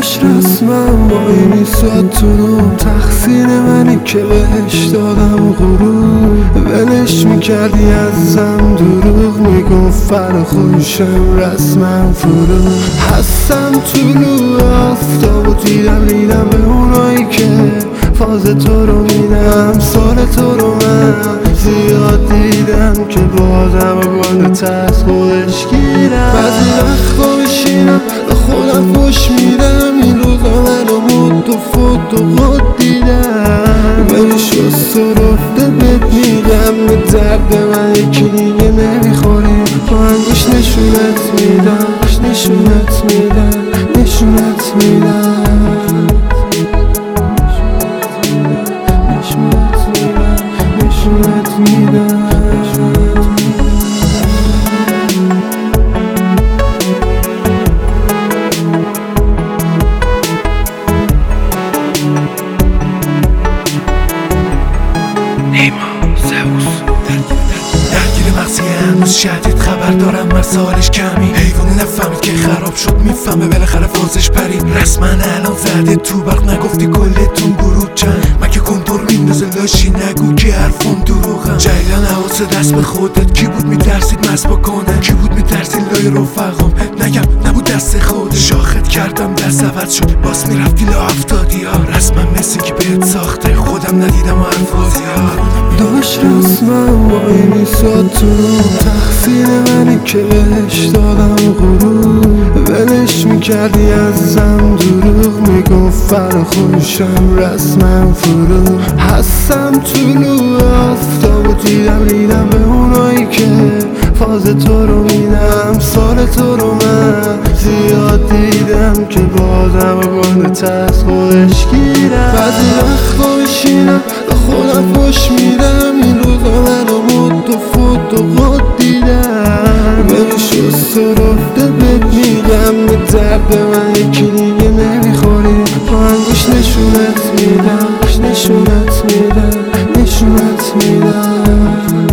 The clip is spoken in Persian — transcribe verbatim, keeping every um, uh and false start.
داشت رسمم وای میساد تو روم، تقصیر منی که بهش دادم غرور. ولش میکردی ازم دروغ میگفت فر خوشم رسمم فرو. هستم طلوع آفتاب و دیدم دیدم به اونایی که فاز تو رو میدم. سال تو رو من زیاد دیدم که بازم گنده تست خودش گیرم. بعضی وقتا بشینم به خودم خوش میدم، این روزا منو مد و فد و خود دیدم. ولی شست و رفته بهت میگم به درد من یکی دیگه نمیخوری. با انگوش نشونت میدم، نشونت میدم، نشونت میدم، نشونت میدم، نشونت میدم. درگیر مغزی هنوز شدید خبر دارم مسائلش کمی. حیوانی نفهمید که خراب شد میفهمه بالاخره فازش پرید. رسما الان زده تو برق نگفتی کلتون گروه چند. مگه کنتور میندازه لاشی نگو که حرفم دروغم. جریان حواس دست به خودت کی بود میترسید مست بکنه، کی بود میترسید لای رفقام نگم نبود دست خود. شاخت کردم دست عوض شد باز میرفتی لا افتادی ها. رسما مثل که بهت ساخته خودم ندیدم و حرفازی ها. داشت رسمم وای میساد تو روم، تقصیر منی که بهش دادم غرور. ولش میکردی ازم دروغ میگفت فر خوشم رسمم فرو. هستم طلوع آفتاب و دیدم دیدم به اونایی که فاز تو رو میدم. سال تو رو من زیاد دیدم که بازم گنده تست خودش گیرم. بعضی وقتا بشینم به خودم خوش میدم، این روزا منو مد و فد و خود دیدم. ولی شست و رفته بهت میگم به درد من یکی دیگه نمیخوری. با انگوش نشونت میدم، نشونت میدم، نشونت میدم.